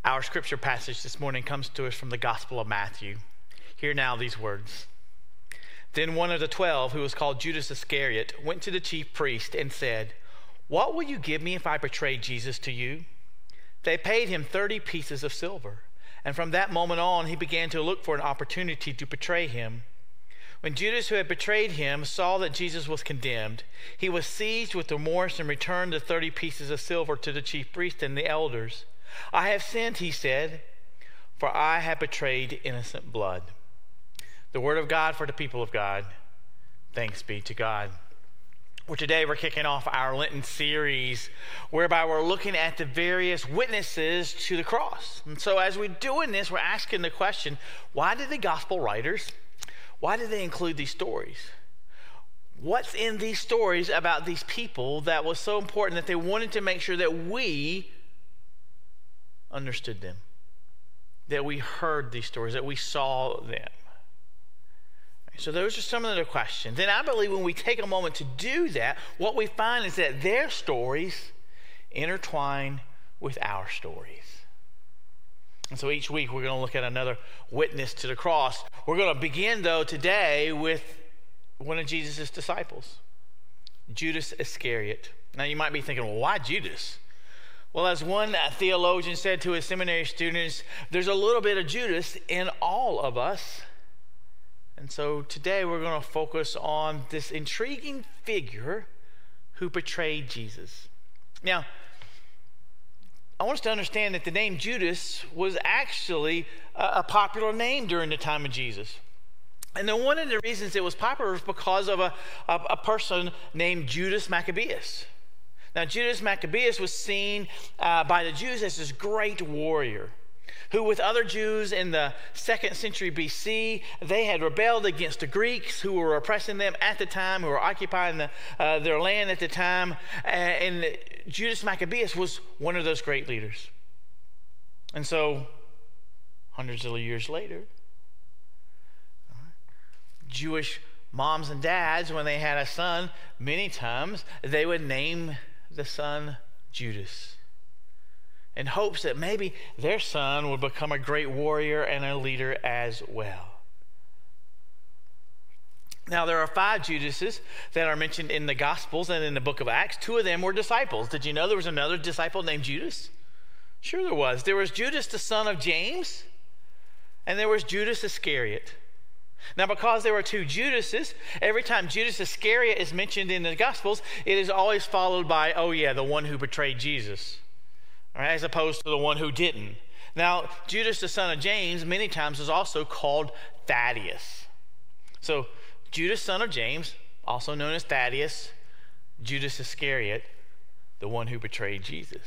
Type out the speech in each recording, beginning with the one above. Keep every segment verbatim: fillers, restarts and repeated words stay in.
Our scripture passage this morning comes to us from the Gospel of Matthew. Hear now these words. Then one of the twelve, who was called Judas Iscariot, went to the chief priest and said, "What will you give me if I betray Jesus to you?" They paid him thirty pieces of silver, and from that moment on he began to look for an opportunity to betray him. When Judas, who had betrayed him, saw that Jesus was condemned, he was seized with remorse and returned the thirty pieces of silver to the chief priest and the elders. "I have sinned," he said, "for I have betrayed innocent blood." The word of God for the people of God. Thanks be to God. Well, today we're kicking off our Lenten series whereby we're looking at the various witnesses to the cross. And so as we're doing this, we're asking the question, why did the gospel writers, why did they include these stories? What's in these stories about these people that was so important that they wanted to make sure that we understood them, that we heard these stories, that we saw them? So those are some of the questions. And I believe when we take a moment to do that, what we find is that their stories intertwine with our stories. And so each week we're going to look at another witness to the cross. We're going to begin, though, today with one of Jesus' disciples, Judas Iscariot. Now you might be thinking, well, why Judas? Well, as one theologian said to his seminary students, there's a little bit of Judas in all of us. And so today we're going to focus on this intriguing figure who betrayed Jesus. Now, I want us to understand that the name Judas was actually a, a popular name during the time of Jesus. And then one of the reasons it was popular was because of a, a, a person named Judas Maccabeus. Now, Judas Maccabeus was seen uh, by the Jews as this great warrior who, with other Jews in the second century B C, they had rebelled against the Greeks who were oppressing them at the time, who were occupying the, uh, their land at the time. Uh, and Judas Maccabeus was one of those great leaders. And so, hundreds of years later, Jewish moms and dads, when they had a son, many times they would name the son Judas, in hopes that maybe their son would become a great warrior and a leader as well. Now, there are five Judases that are mentioned in the Gospels and in the book of Acts. Two of them were disciples. Did you know there was another disciple named Judas? Sure there was. There was Judas, the son of James, and there was Judas Iscariot. Now, because there were two Judases, every time Judas Iscariot is mentioned in the Gospels, it is always followed by, oh yeah, the one who betrayed Jesus, right, as opposed to the one who didn't. Now, Judas, the son of James, many times is also called Thaddeus. So, Judas, son of James, also known as Thaddeus, Judas Iscariot, the one who betrayed Jesus.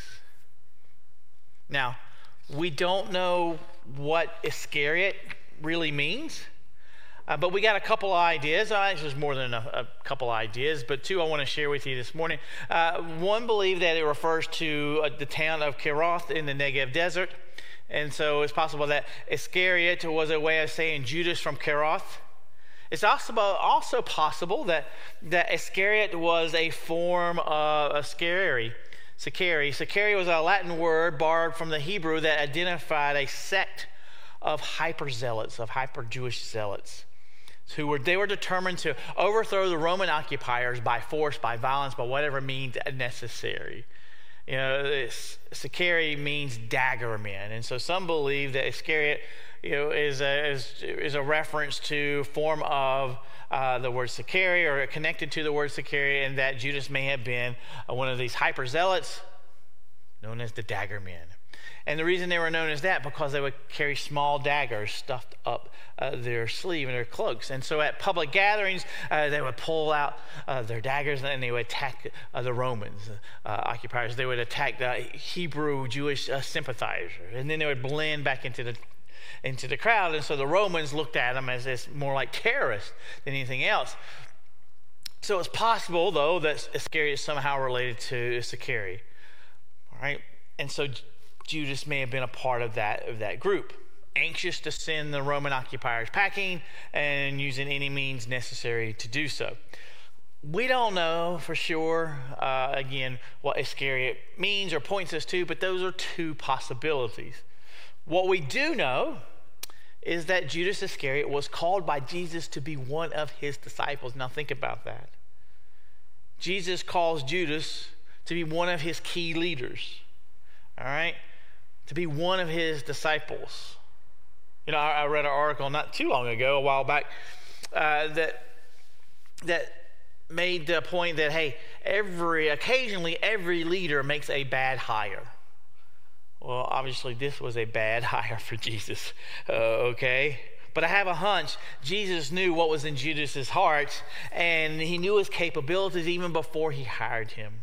Now, we don't know what Iscariot really means. Uh, but we got a couple of ideas. Uh, there's more than a, a couple of ideas, but two I want to share with you this morning. Uh, one believed that it refers to uh, the town of Keroth in the Negev desert. And so it's possible that Iscariot was a way of saying Judas from Keroth. It's also, also possible that, that Iscariot was a form of Iscari. Sicari. Sicari was a Latin word borrowed from the Hebrew that identified a sect of hyper-zealots, of hyper-Jewish zealots, who were they were determined to overthrow the Roman occupiers by force, by violence, by whatever means necessary. You know, Sicari means dagger men, and so some believe that Iscariot, you know, is a is, is a reference to form of uh, the word Sicari, or connected to the word Sicari, and that Judas may have been uh, one of these hyper zealots known as the dagger men. And the reason they were known as that, because they would carry small daggers stuffed up uh, their sleeve and their cloaks. And so at public gatherings, uh, they would pull out uh, their daggers and they would attack uh, the Romans uh, occupiers. They would attack the Hebrew Jewish uh, sympathizers. And then they would blend back into the into the crowd. And so the Romans looked at them as, as more like terrorists than anything else. So it's possible, though, that Iscariot is somehow related to Sicari. All right? And so Judas may have been a part of that of that group, anxious to send the Roman occupiers packing and using any means necessary to do so. We don't know for sure, uh, again, what Iscariot means or points us to, but those are two possibilities. What we do know is that Judas Iscariot was called by Jesus to be one of his disciples. Now think about that. Jesus calls Judas to be one of his key leaders, all right? To be one of his disciples. You know, I, I read an article not too long ago, a while back, uh, that that made the point that, hey, every occasionally every leader makes a bad hire. Well, obviously this was a bad hire for Jesus, uh, okay? But I have a hunch Jesus knew what was in Judas's heart, and he knew his capabilities even before he hired him.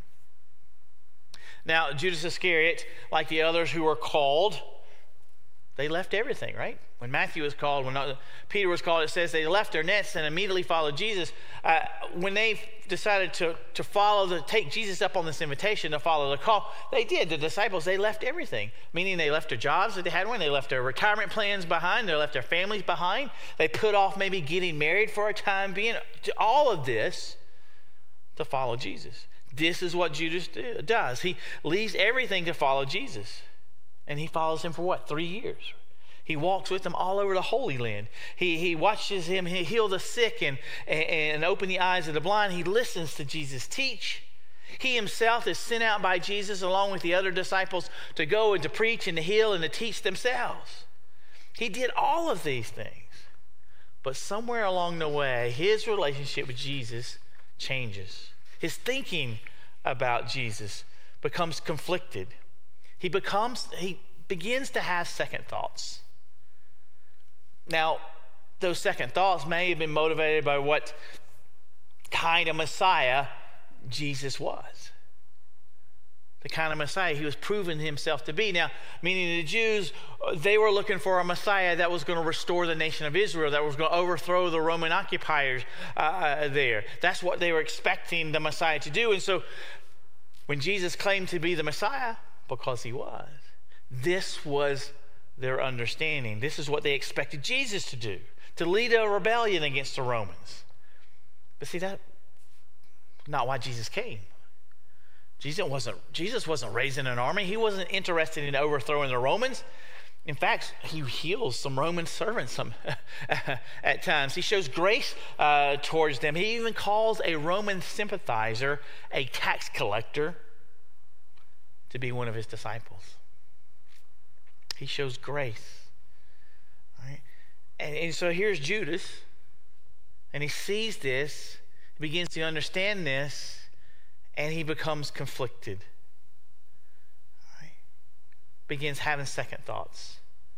Now, Judas Iscariot, like the others who were called, they left everything, right? When Matthew was called, when Peter was called, it says they left their nets and immediately followed Jesus. Uh, when they decided to, to follow, the, take Jesus up on this invitation to follow the call, they did. The disciples, they left everything, meaning they left their jobs that they had one, they left their retirement plans behind, they left their families behind, they put off maybe getting married for a time being, all of this to follow Jesus. This is what Judas do, does. He leaves everything to follow Jesus. And he follows him for what? Three years. He walks with him all over the Holy Land. He, he watches him heal the sick and, and, and open the eyes of the blind. He listens to Jesus teach. He himself is sent out by Jesus along with the other disciples to go and to preach and to heal and to teach themselves. He did all of these things. But somewhere along the way, his relationship with Jesus changes. His thinking about Jesus becomes conflicted. He becomes, he begins to have second thoughts. Now, those second thoughts may have been motivated by what kind of Messiah Jesus was. The kind of Messiah he was proving himself to be. Now, meaning the Jews, they were looking for a Messiah that was going to restore the nation of Israel, that was going to overthrow the Roman occupiers uh, there. That's what they were expecting the Messiah to do. And so when Jesus claimed to be the Messiah, because he was, this was their understanding. This is what they expected Jesus to do, to lead a rebellion against the Romans. But see, that not why Jesus came. Jesus wasn't, Jesus wasn't raising an army. He wasn't interested in overthrowing the Romans. In fact, he heals some Roman servants some at times. He shows grace uh, towards them. He even calls a Roman sympathizer, a tax collector, to be one of his disciples. He shows grace. Right? And, and so here's Judas, and he sees this, he begins to understand this, and he becomes conflicted. Right? Begins having second thoughts.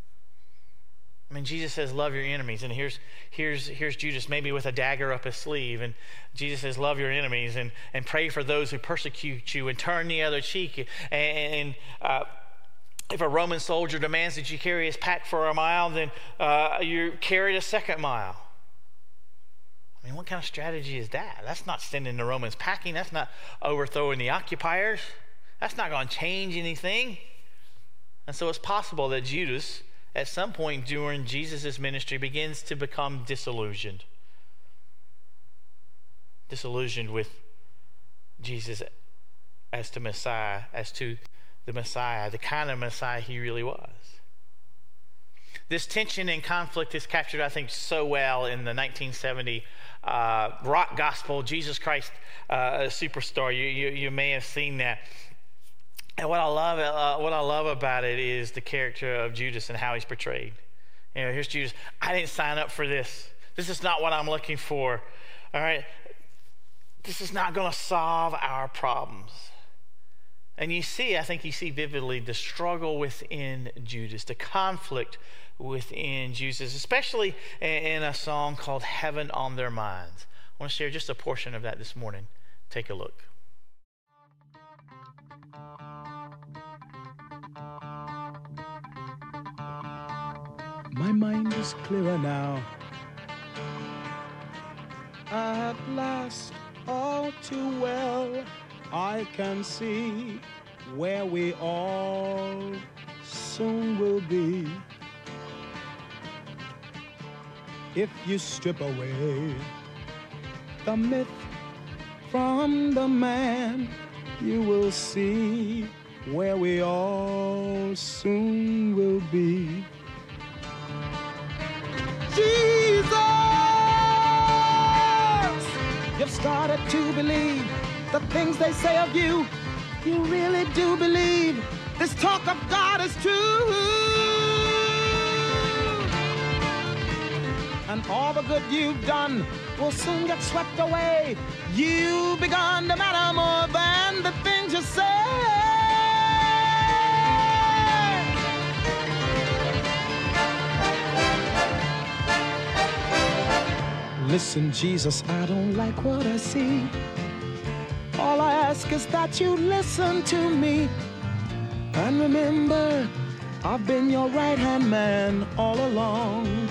I mean, Jesus says, love your enemies. And here's here's here's Judas, maybe with a dagger up his sleeve. And Jesus says, love your enemies and, and pray for those who persecute you and turn the other cheek. And, and uh, if a Roman soldier demands that you carry his pack for a mile, then uh, you carry a second mile. I mean, what kind of strategy is that? That's not sending the Romans packing. That's not overthrowing the occupiers. That's not going to change anything. And so it's possible that Judas, at some point during Jesus' ministry, begins to become disillusioned. Disillusioned with Jesus as to Messiah, as to the Messiah, the kind of Messiah he really was. This tension and conflict is captured, I think, so well in the nineteen seventy uh, rock gospel, Jesus Christ uh, Superstar. You, you you may have seen that. And what I love, uh, what I love about it is the character of Judas and how he's portrayed. You know, here's Judas. I didn't sign up for this. This is not what I'm looking for. All right, this is not going to solve our problems. And you see, I think you see vividly the struggle within Judas, the conflict within Judas, especially in a song called Heaven on Their Minds. I want to share just a portion of that this morning. Take a look. My mind is clearer now. At last, all too well, I can see where we all soon will be. If you strip away the myth from the man, you will see where we all soon will be. started to believe the things they say of you. You really do believe this talk of God is true. And all the good you've done will soon get swept away. You've begun to matter more than the things you say. Listen, Jesus, I don't like what I see. All I ask is that you listen to me. And remember, I've been your right-hand man all along.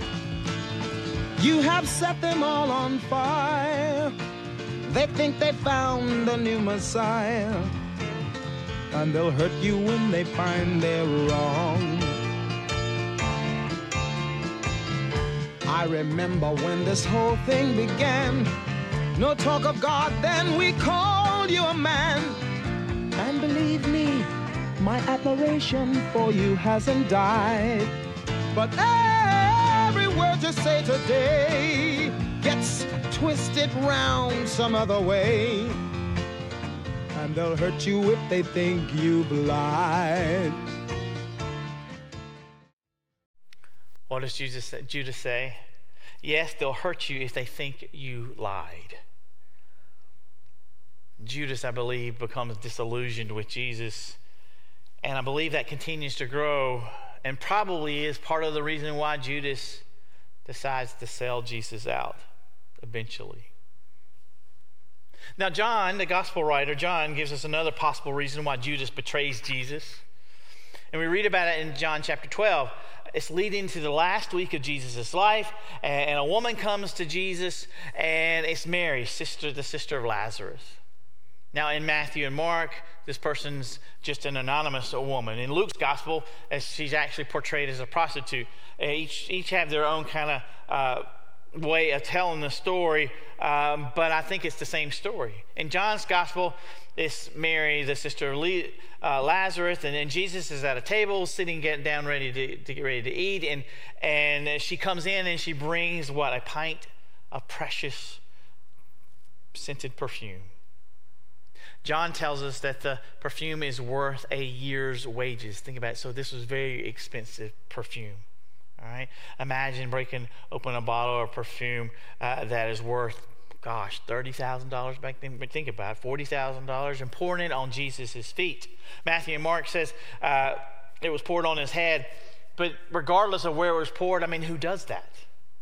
You have set them all on fire. They think they found a new Messiah. And they'll hurt you when they find they're wrong. I remember when this whole thing began. No talk of God, then we called you a man. And believe me, my admiration for you hasn't died. But every word you say today gets twisted round some other way. And they'll hurt you if they think you've lied. What does Judas, Judas say? Yes, they'll hurt you if they think you lied. Judas, I believe, becomes disillusioned with Jesus. And I believe that continues to grow and probably is part of the reason why Judas decides to sell Jesus out eventually. Now, John, the gospel writer, John, gives us another possible reason why Judas betrays Jesus. And we read about it in John chapter twelve. It's leading to the last week of Jesus' life, and a woman comes to Jesus, and it's Mary, sister, the sister of Lazarus. Now, in Matthew and Mark, this person's just an anonymous woman. In Luke's gospel, as she's actually portrayed as a prostitute. Each, each have their own kind of uh, way of telling the story, um, but I think it's the same story. In John's gospel, it's Mary, the sister of Le- uh, Lazarus, and then Jesus is at a table, sitting, getting down, ready to, to get ready to eat, and and she comes in and she brings what, a pint of precious scented perfume. John tells us that the perfume is worth a year's wages. Think about it. So this was very expensive perfume. All right. Imagine breaking open a bottle of perfume uh, that is worth, gosh, thirty thousand dollars back then. But think about it, forty thousand dollars, and pouring it on Jesus' feet. Matthew and Mark says uh, it was poured on his head. But regardless of where it was poured, I mean, who does that?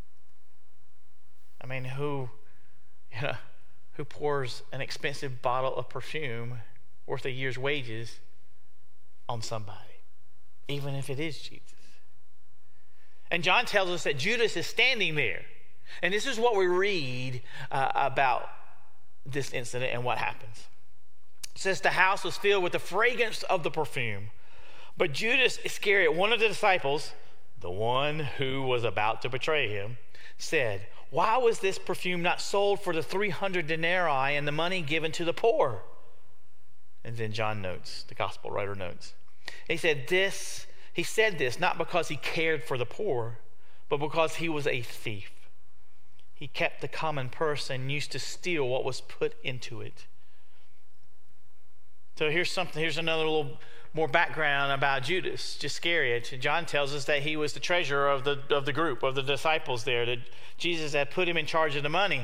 I mean, who, you know, who pours an expensive bottle of perfume worth a year's wages on somebody, even if it is Jesus? And John tells us that Judas is standing there. And this is what we read uh, about this incident and what happens. It says the house was filled with the fragrance of the perfume. But Judas Iscariot, one of the disciples, the one who was about to betray him, said, "Why was this perfume not sold for the three hundred denarii and the money given to the poor?" And then John notes, the gospel writer notes, he said this, he said this not because he cared for the poor, but because he was a thief. He kept the common purse and used to steal what was put into it. So here's something, here's another little more background about Judas Iscariot. John tells us that he was the treasurer of the of the group, of the disciples there, that Jesus had put him in charge of the money.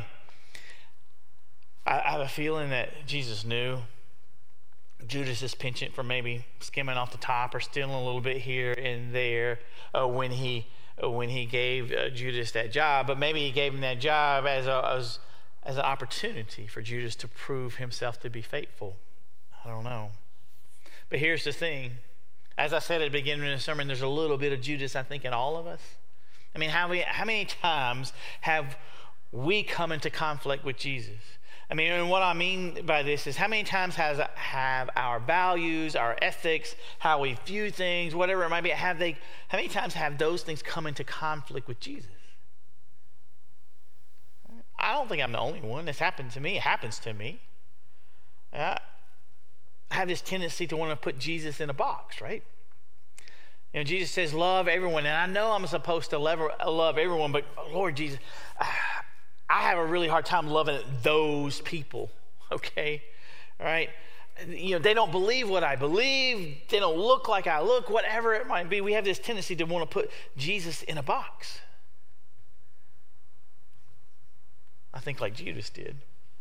I, I have a feeling that Jesus knew Judas's penchant for maybe skimming off the top or stealing a little bit here and there uh, when he uh, when he gave uh, Judas that job. But maybe he gave him that job as a, as as an opportunity for Judas to prove himself to be faithful. I don't know. But here's the thing. As I said at the beginning of the sermon, there's a little bit of Judas, I think, in all of us. I mean, how, we, how many times have we come into conflict with Jesus? I mean, and what I mean by this is how many times has have our values, our ethics, how we view things, whatever it might be, have they, how many times have those things come into conflict with Jesus? I don't think I'm the only one. This happened to me. It happens to me. Uh, I have this tendency to want to put Jesus in a box, right? You know, Jesus says, love everyone. And I know I'm supposed to love, love everyone, but Lord Jesus, I have a really hard time loving those people, okay? All right? You know, they don't believe what I believe. They don't look like I look, whatever it might be. We have this tendency to want to put Jesus in a box. I think like Judas did.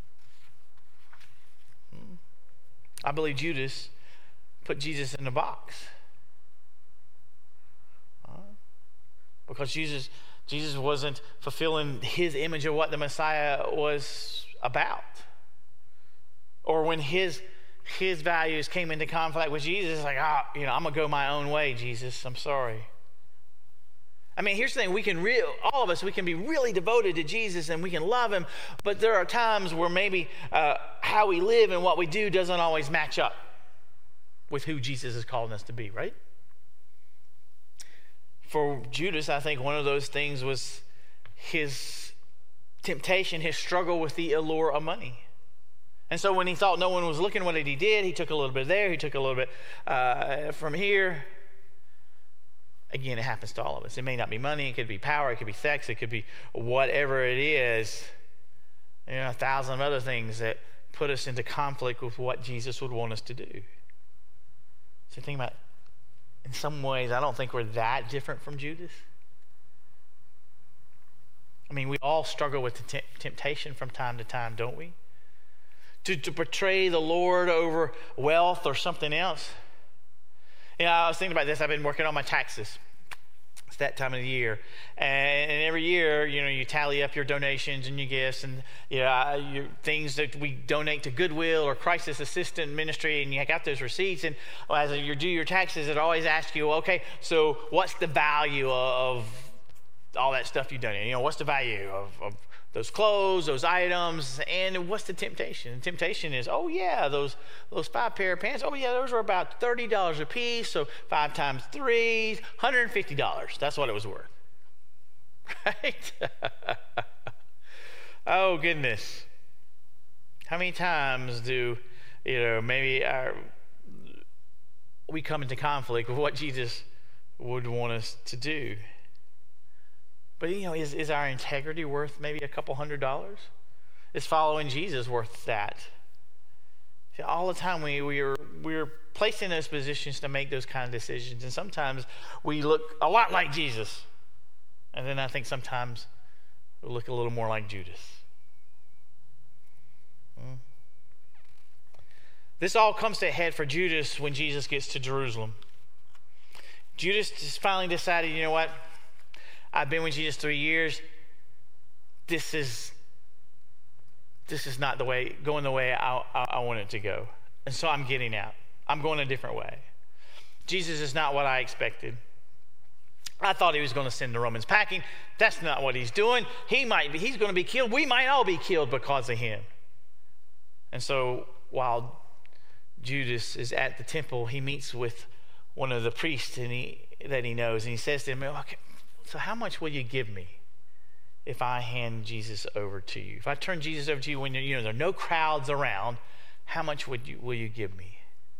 I believe Judas put Jesus in a box. Uh, because Jesus, Jesus wasn't fulfilling his image of what the Messiah was about. Or when his his values came into conflict with Jesus, it's like, ah, you know, I'm gonna go my own way, Jesus. I'm sorry. I mean, here's the thing: we can real, all of us, we can be really devoted to Jesus and we can love him, but there are times where maybe uh, how we live and what we do doesn't always match up with who Jesus is calling us to be, right? For Judas, I think one of those things was his temptation, his struggle with the allure of money. And so when he thought no one was looking what he did, he took a little bit there, he took a little bit uh, from here. Again, it happens to all of us. It may not be money, it could be power, it could be sex, it could be whatever it is. You know, a thousand other things that put us into conflict with what Jesus would want us to do. So think about it. In some ways, I don't think we're that different from Judas. I mean, we all struggle with the te- temptation from time to time, don't we? To, to portray the Lord over wealth or something else. You know, I was thinking about this. I've been working on my taxes. It's that time of the year. And, and every year, you know, you tally up your donations and your gifts and you know, your things that we donate to Goodwill or Crisis Assistant Ministry, and you got those receipts. And as you do your taxes, it always asks you, okay, so what's the value of all that stuff you donate? You know, what's the value of, of those clothes, those items, and what's the temptation? The temptation is, oh yeah, those those five pair of pants, oh yeah, those were about thirty dollars a piece, so five times three, one hundred fifty dollars. That's what it was worth. Right? Oh goodness. How many times do, you know, maybe our, we come into conflict with what Jesus would want us to do? But, you know, is, is our integrity worth maybe a couple hundred dollars? Is following Jesus worth that? See, all the time we, we are, we're placed in those positions to make those kind of decisions. And sometimes we look a lot like Jesus. And then I think sometimes we look a little more like Judas. Hmm. This all comes to a head for Judas when Jesus gets to Jerusalem. Judas just finally decided, you know what? I've been with Jesus three years. This is this is not the way going the way I, I, I want it to go, and so I'm getting out. I'm going a different way. Jesus is not what I expected. I thought he was going to send the Romans packing. That's not what he's doing. He might be. He's going to be killed. We might all be killed because of him. And so while Judas is at the temple, he meets with one of the priests and he that he knows, and he says to him, "Okay. So how much will you give me if I hand Jesus over to you? If I turn Jesus over to you when you know there are no crowds around, how much would you will you give me?"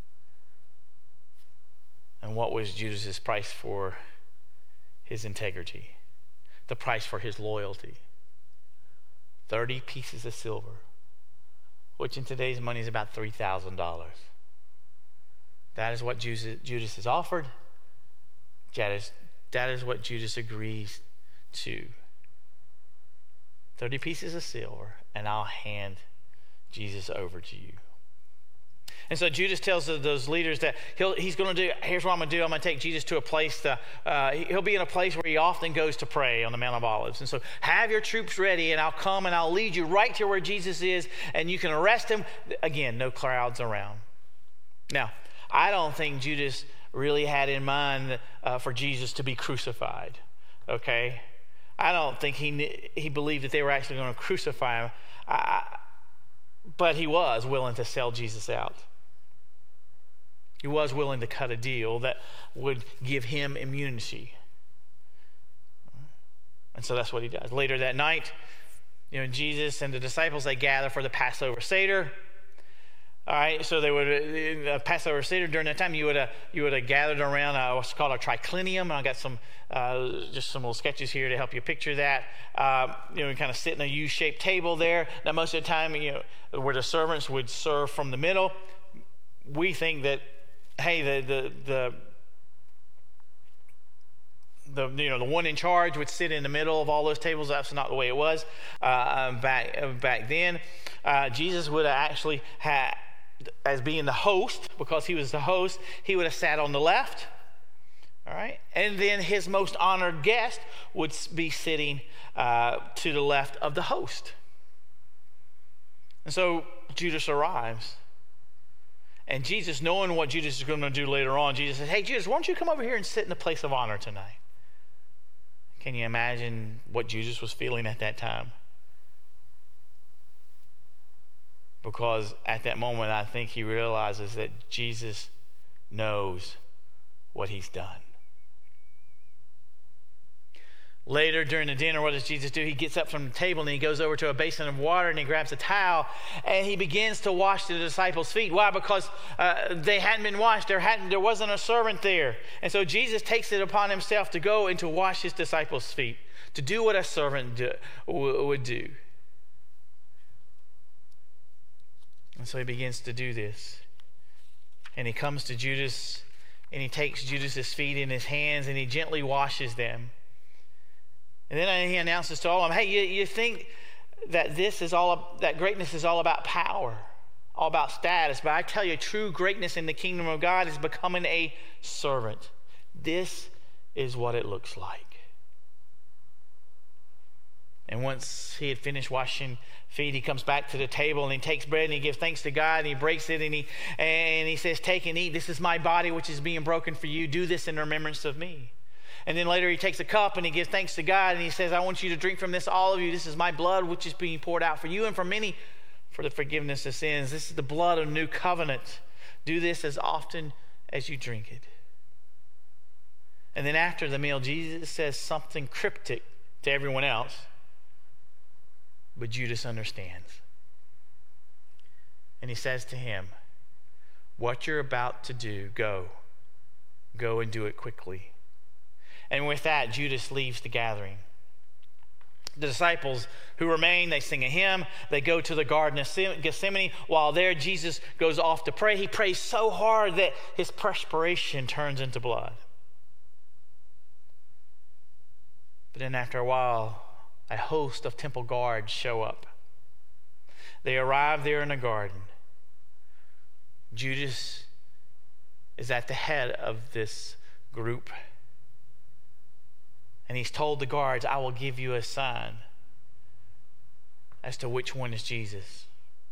And what was Judas's price for his integrity? The price for his loyalty? thirty pieces of silver, which in today's money is about three thousand dollars. That is what Judas has offered. That is That is what Judas agrees to. thirty pieces of silver, and I'll hand Jesus over to you. And so Judas tells those leaders that he'll, he's going to do, here's what I'm going to do. I'm going to take Jesus to a place, to, uh, he'll be in a place where he often goes to pray on the Mount of Olives. And so have your troops ready, and I'll come and I'll lead you right to where Jesus is, and you can arrest him. Again, no crowds around. Now, I don't think Judas really had in mind uh, for Jesus to be crucified, okay? I don't think he he believed that they were actually going to crucify him, I, but he was willing to sell Jesus out. He was willing to cut a deal that would give him immunity. And so that's what he does. Later that night, you know, Jesus and the disciples, they gather for the Passover Seder. All right, so they would in the Passover Seder during that time. You would have you would have gathered around uh, what's called a triclinium, and I got some uh, just some little sketches here to help you picture that. Uh, you know, you kind of sit in a U-shaped table there. Now, most of the time, you know, where the servants would serve from the middle. We think that, hey, the the the The, you know, the one in charge would sit in the middle of all those tables. That's not the way it was uh, back back then. Uh, Jesus would have actually had, as being the host, because he was the host, he would have sat on the left. All right, and then his most honored guest would be sitting uh, to the left of the host. And so Judas arrives. And Jesus, knowing what Judas is going to do later on, Jesus says, "Hey, Judas, why don't you come over here and sit in the place of honor tonight?" Can you imagine what Judas was feeling at that time? Because at that moment, I think he realizes that Jesus knows what he's done. Later during the dinner, what does Jesus do? He gets up from the table and he goes over to a basin of water and he grabs a towel and he begins to wash the disciples' feet. Why? Because uh, they hadn't been washed. There hadn't. There wasn't a servant there. And so Jesus takes it upon himself to go and to wash his disciples' feet, to do what a servant do, w- would do. And so he begins to do this. And he comes to Judas and he takes Judas's feet in his hands and he gently washes them. And then he announces to all of them, "Hey, you, you think that this is all, that greatness is all about power, all about status, but I tell you, true greatness in the kingdom of God is becoming a servant. This is what it looks like." And once he had finished washing feet, he comes back to the table and he takes bread and he gives thanks to God and he breaks it and he and he says, "Take and eat. This is my body which is being broken for you. Do this in remembrance of me." And then later he takes a cup and he gives thanks to God and he says, "I want you to drink from this, all of you. This is my blood which is being poured out for you and for many for the forgiveness of sins. This is the blood of new covenant. Do this as often as you drink it." And then after the meal, Jesus says something cryptic to everyone else, but Judas understands. And he says to him, "What you're about to do, go. Go and do it quickly." And with that, Judas leaves the gathering. The disciples who remain, they sing a hymn. They go to the Garden of Gethsemane. While there, Jesus goes off to pray. He prays so hard that his perspiration turns into blood. But then after a while, a host of temple guards show up. They arrive there in the garden. Judas is at the head of this group. And he's told the guards, "I will give you a sign as to which one is Jesus."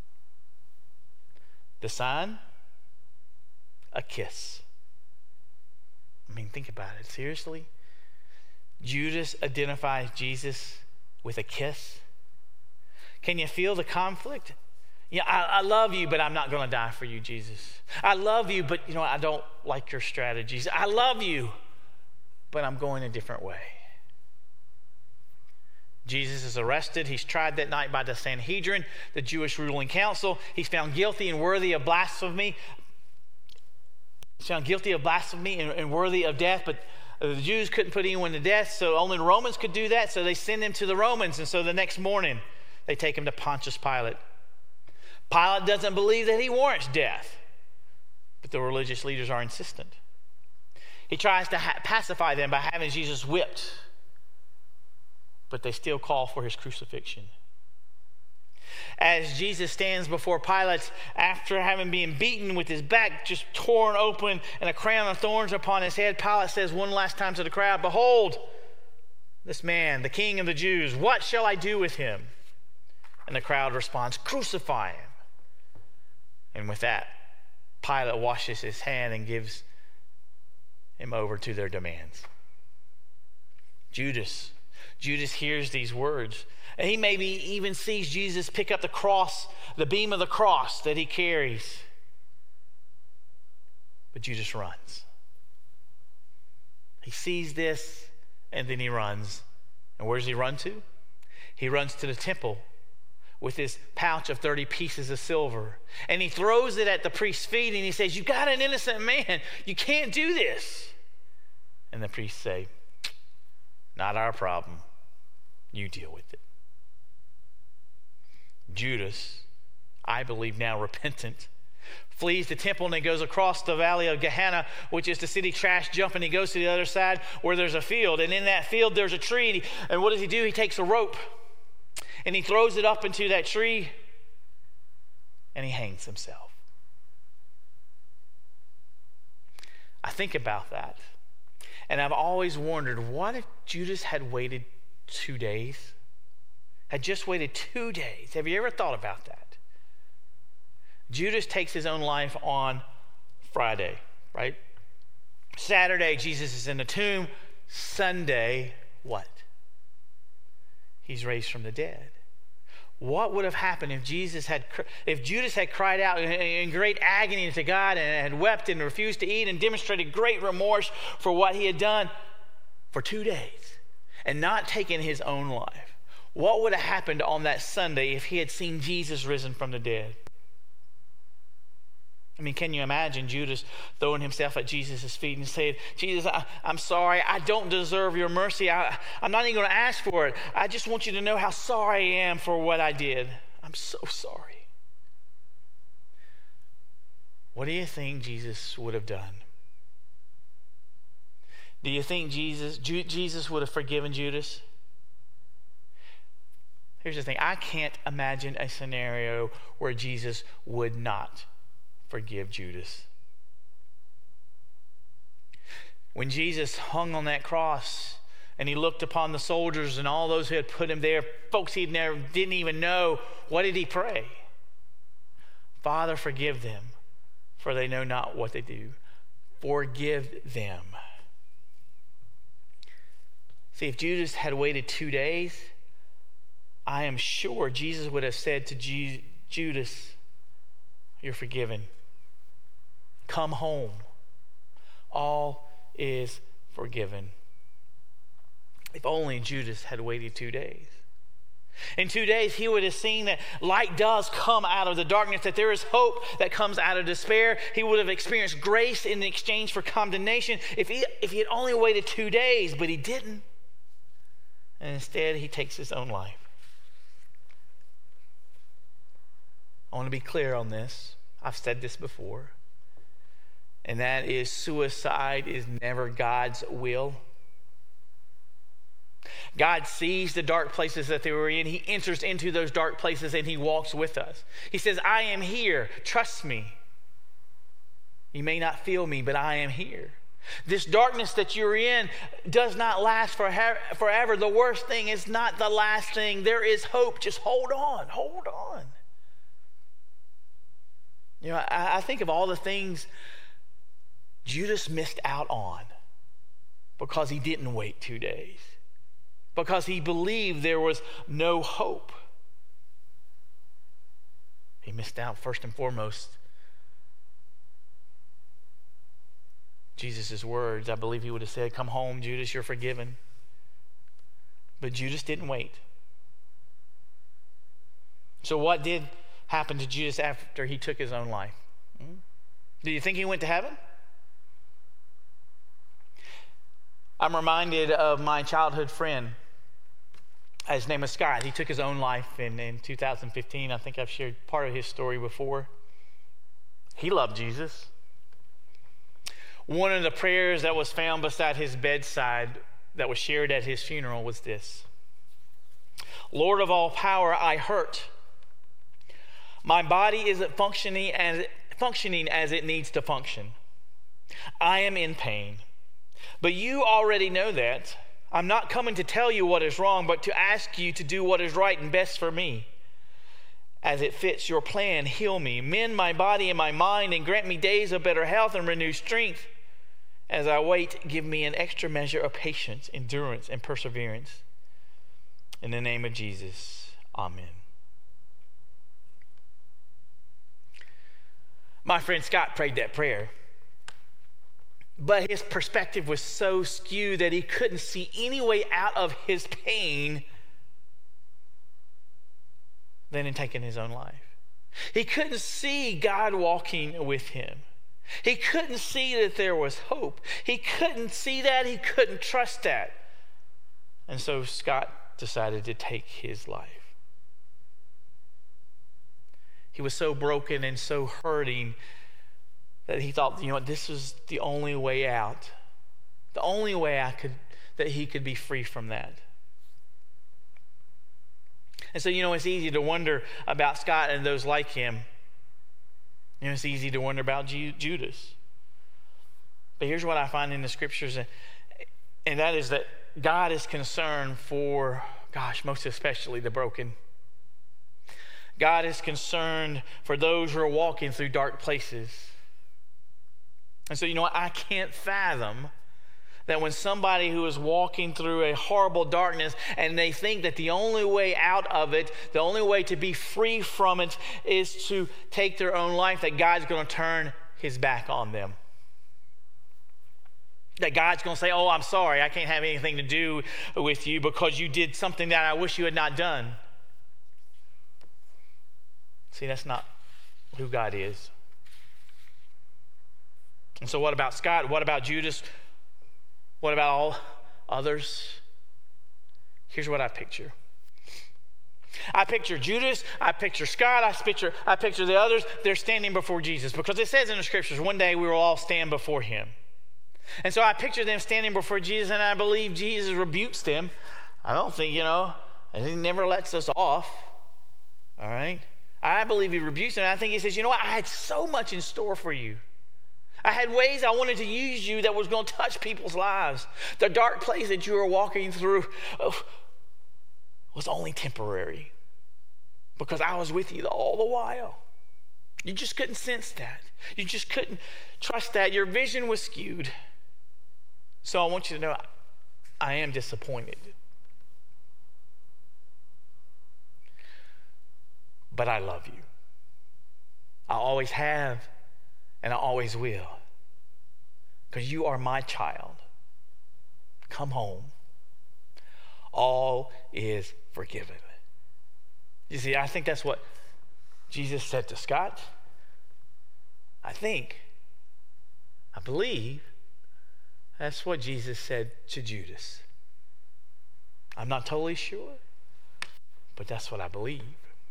The sign? A kiss. I mean, think about it. Seriously? Judas identifies Jesus with a kiss? Can you feel the conflict? Yeah, I, I love you, but I'm not going to die for you, Jesus. I love you, but you know, I don't like your strategies. I love you, but I'm going a different way. Jesus is arrested. He's tried that night by the Sanhedrin, the Jewish ruling council. He's found guilty and worthy of blasphemy. He's found guilty of blasphemy and, and worthy of death, but the Jews couldn't put anyone to death, so only the Romans could do that, so they send him to the Romans. And so the next morning, they take him to Pontius Pilate. Pilate doesn't believe that he warrants death, but the religious leaders are insistent. He tries to ha- pacify them by having Jesus whipped, but they still call for his crucifixion. As Jesus stands before Pilate, after having been beaten with his back just torn open and a crown of thorns upon his head, Pilate says one last time to the crowd, "Behold, this man, the King of the Jews, what shall I do with him?" And the crowd responds, "Crucify him." And with that, Pilate washes his hand and gives him over to their demands. Judas Judas hears these words. And he maybe even sees Jesus pick up the cross, the beam of the cross that he carries. But Judas runs. He sees this and then he runs. And where does he run to? He runs to the temple with his pouch of thirty pieces of silver. And he throws it at the priest's feet and he says, you got an innocent man. You can't do this. And the priests say, not our problem. You deal with it. Judas, I believe now repentant, flees the temple and he goes across the valley of Gehenna, which is the city trash dump, and he goes to the other side where there's a field. And in that field there's a tree. And, he, and what does he do? He takes a rope and he throws it up into that tree and he hangs himself. I think about that. And I've always wondered, what if Judas had waited two days? Had just waited two days. Have you ever thought about that? Judas takes his own life on Friday, right? Saturday, Jesus is in the tomb. Sunday, what? He's raised from the dead. What would have happened if Jesus had, if Judas had cried out in great agony to God and had wept and refused to eat and demonstrated great remorse for what he had done for two days and not taken his own life? What would have happened on that Sunday if he had seen Jesus risen from the dead? I mean, can you imagine Judas throwing himself at Jesus' feet and saying, Jesus, I, I'm sorry. I don't deserve your mercy. I, I'm not even going to ask for it. I just want you to know how sorry I am for what I did. I'm so sorry. What do you think Jesus would have done? Do you think Jesus, Ju- Jesus would have forgiven Judas? Here's the thing. I can't imagine a scenario where Jesus would not forgive Judas. When Jesus hung on that cross and he looked upon the soldiers and all those who had put him there, folks he never didn't even know, what did he pray? Father, forgive them, for they know not what they do. Forgive them. See, if Judas had waited two days, I am sure Jesus would have said to G- Judas, you're forgiven. Come home. All is forgiven. If only Judas had waited two days. In two days, he would have seen that light does come out of the darkness, that there is hope that comes out of despair. He would have experienced grace in exchange for condemnation if he, if he had only waited two days, but he didn't. And instead, he takes his own life. I want to be clear on this. I've said this before. And that is, suicide is never God's will. God sees the dark places that they were in. He enters into those dark places and he walks with us. He says, I am here. Trust me. You may not feel me, but I am here. This darkness that you're in does not last forever. The worst thing is not the last thing. There is hope. Just hold on. Hold on. You know, I, I think of all the things Judas missed out on because he didn't wait two days, because he believed there was no hope. He missed out first and foremost Jesus' words. I believe he would have said, come home, Judas, you're forgiven. But Judas didn't wait. So what did happen to Judas after he took his own life? Hmm? Do you think he went to heaven? I'm reminded of my childhood friend. His name is Scott. He took his own life in, in two thousand fifteen. I think I've shared part of his story before. He loved Jesus. One of the prayers that was found beside his bedside that was shared at his funeral was this: Lord of all power, I hurt. My body isn't functioning as, functioning as it needs to function. I am in pain. But you already know that. I'm not coming to tell you what is wrong, but to ask you to do what is right and best for me. As it fits your plan, heal me, mend my body and my mind, and grant me days of better health and renewed strength. As I wait, give me an extra measure of patience, endurance, and perseverance. In the name of Jesus, amen. My friend Scott prayed that prayer, but his perspective was so skewed that he couldn't see any way out of his pain than in taking his own life. He couldn't see God walking with him. He couldn't see that there was hope. He couldn't see that. He couldn't trust that. And so Scott decided to take his life. He was so broken and so hurting that he thought, you know what, this was the only way out. The only way I could, that he could be free from that. And so, you know, it's easy to wonder about Scott and those like him. You know, it's easy to wonder about Ju- Judas. But here's what I find in the scriptures, and, and that is that God is concerned for, gosh, most especially the broken. God is concerned for those who are walking through dark places. And so, you know what? I can't fathom that when somebody who is walking through a horrible darkness and they think that the only way out of it, the only way to be free from it is to take their own life, that God's going to turn his back on them. That God's going to say, oh, I'm sorry, I can't have anything to do with you because you did something that I wish you had not done. See, that's not who God is. And so what about Scott? What about Judas? What about all others? Here's what I picture. I picture Judas, I picture Scott, I picture, I picture the others. They're standing before Jesus because it says in the scriptures, one day we will all stand before him. And so I picture them standing before Jesus, and I believe Jesus rebukes them. I don't think, you know, and he never lets us off. All right? I believe he rebukes them. And I think he says, you know what? I had so much in store for you. I had ways I wanted to use you that was going to touch people's lives. The dark place that you were walking through oh, was only temporary because I was with you all the while. You just couldn't sense that. You just couldn't trust that. Your vision was skewed. So I want you to know I am disappointed. But I love you. I always have. And I always will. Because you are my child. Come home. All is forgiven. You see, I think that's what Jesus said to Scott. I think, I believe, that's what Jesus said to Judas. I'm not totally sure, but that's what I believe.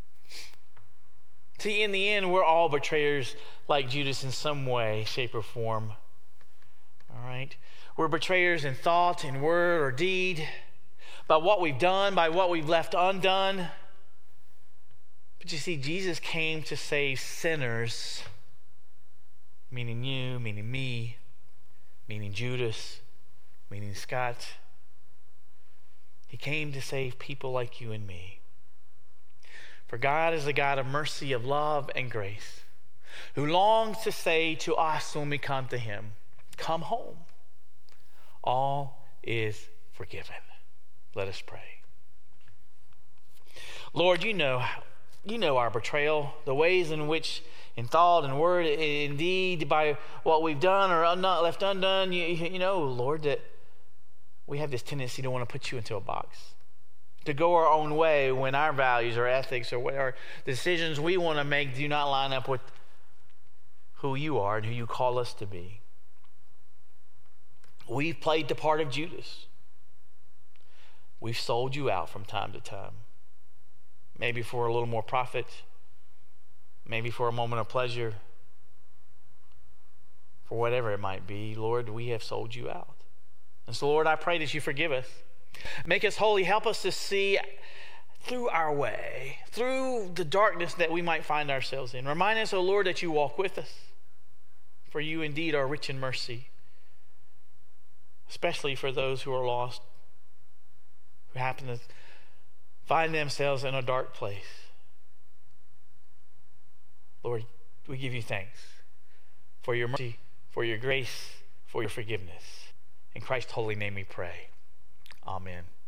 See, in the end, we're all betrayers like Judas in some way, shape, or form. All right? We're betrayers in thought, in word, or deed, by what we've done, by what we've left undone. But you see, Jesus came to save sinners, meaning you, meaning me, meaning Judas, meaning Scott. He came to save people like you and me. For God is a God of mercy, of love, and grace, who longs to say to us when we come to him, come home. All is forgiven. Let us pray. Lord, you know, you know our betrayal, the ways in which, in thought and word, in deed, by what we've done or not left undone, you, you know, Lord, that we have this tendency to want to put you into a box. To go our own way when our values or ethics or what our decisions we want to make do not line up with who you are and who you call us to be. We've played the part of Judas. We've sold you out from time to time. Maybe for a little more profit. Maybe for a moment of pleasure. For whatever it might be, Lord, we have sold you out. And so, Lord, I pray that you forgive us. Make us holy. Help us to see through our way, through the darkness that we might find ourselves in. Remind us, O Lord, that you walk with us. For you indeed are rich in mercy, especially for those who are lost, who happen to find themselves in a dark place. Lord, we give you thanks for your mercy, for your grace, for your forgiveness. In Christ's holy name we pray. Amen.